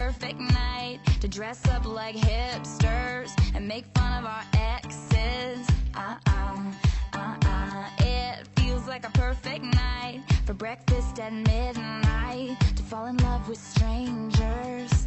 perfect night to dress up like hipsters and make fun of our exes. It feels like a perfect night for breakfast at midnight to fall in love with strangers.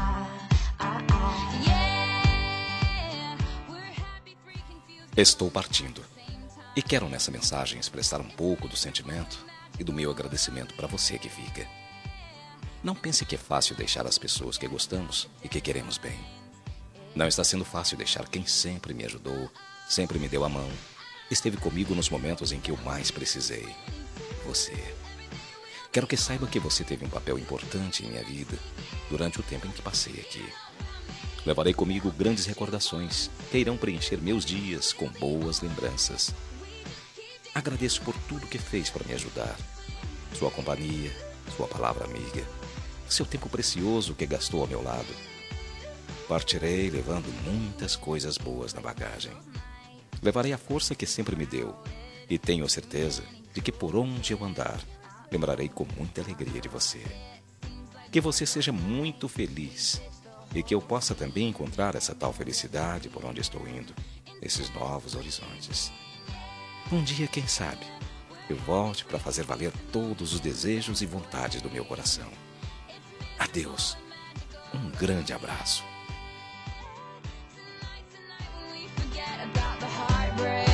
Yeah, we're happy, free, confused. Estou partindo. E quero nessa mensagem expressar um pouco do sentimento e do meu agradecimento para você que fica. Não pense que é fácil deixar as pessoas que gostamos e que queremos bem. Não está sendo fácil deixar quem sempre me ajudou, sempre me deu a mão, esteve comigo nos momentos em que eu mais precisei. Você. Quero que saiba que você teve um papel importante em minha vida durante o tempo em que passei aqui. Levarei comigo grandes recordações que irão preencher meus dias com boas lembranças. Agradeço por tudo que fez para me ajudar. Sua companhia, sua palavra amiga, seu tempo precioso que gastou ao meu lado. Partirei levando muitas coisas boas na bagagem. Levarei a força que sempre me deu e tenho certeza de que por onde eu andar, lembrarei com muita alegria de você. Que você seja muito feliz e que eu possa também encontrar essa tal felicidade por onde estou indo, esses novos horizontes. Um dia, quem sabe, eu volte para fazer valer todos os desejos e vontades do meu coração. Adeus. Um grande abraço. Tonight when we forget about the heartbreak.